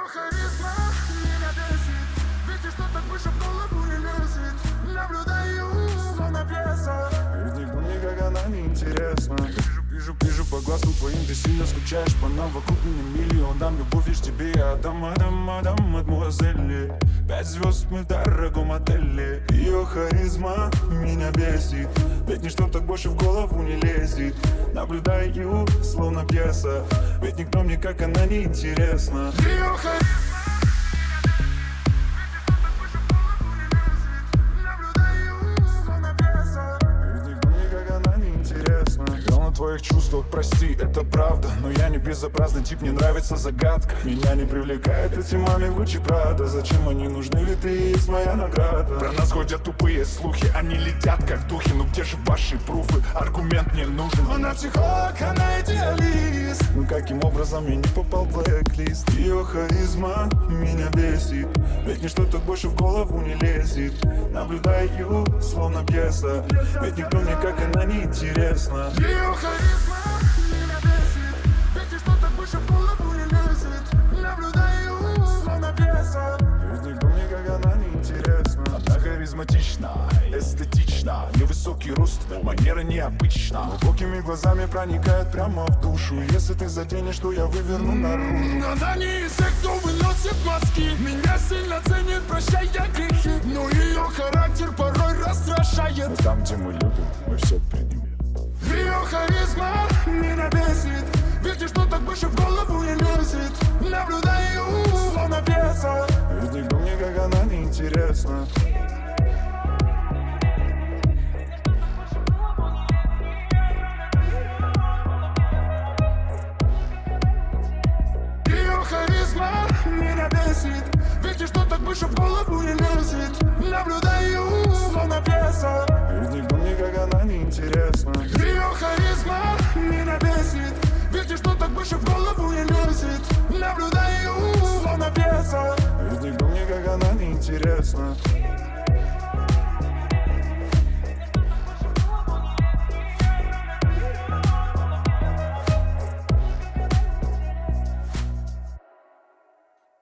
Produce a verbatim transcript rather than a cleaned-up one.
харизма меня бесит. Видишь, что так выше в голову не лезет. Наблюдаю, словно пьеса. Ведь никто никак она не интересна. Вижу, вижу, вижу по глазку твоим, ты сильно скучаешь по нам. Вокруг меня миллион, дам любовь лишь тебе. Я отдам, отдам, отдам, мадемуазели. Пять звезд мы в дорогом отеле. Ее харизма меня бесит. Ведь ничто так больше в голову не лезет. Наблюдаю, словно пьеса. Ведь никто мне как она не интересна. Ее харизма. В твоих чувствах, прости, это правда. Но я не безобразный тип, мне нравится загадка. Меня не привлекает эти маме Гуччи Прада. Зачем они нужны, ведь ты и есть моя награда. Про нас ходят тупые слухи, они летят как духи. Ну где же ваши пруфы, аргумент не нужен. Она психолог, она идеалист. Ну каким образом я не попал в блэк-лист? Ее харизма меня бесит. Ведь ничто так больше в голову не лезет. Наблюдаю, словно пьеса. Ведь никто мне как она не интересна. Ее харизма меня бесит. Ведь ничто так больше в голову не лезет. Наблюдаю, словно пьеса. Ведь никто мне как она не интересна. Она харизматична, эстетична. Невысокий рост, манера необычна. Глубокими глазами проникает прямо в душу. Если ты заденешь, то я выверну наружу. Она не из тех, кто выносит мозги. Меня сильно ценит, прощая грехи. Но ее характер порой раздражает. Но там, где мы любим, мы все примем. Ее харизма меня бесит. Видишь, что так больше в голову не лезет. Наблюдаю, словно пьеса. Ведь никто мне как она не интересна. Ее харизма меня бесит. Видишь, что так больше в голову не лезет. Наблюдаю, словно пьеса. Ведь никто мне как она не интересна. Ее харизма меня бесит. Видишь, что так больше в голову не лезет. Наблюдаю, словно пьеса. Ведь никто мне как она не интересна.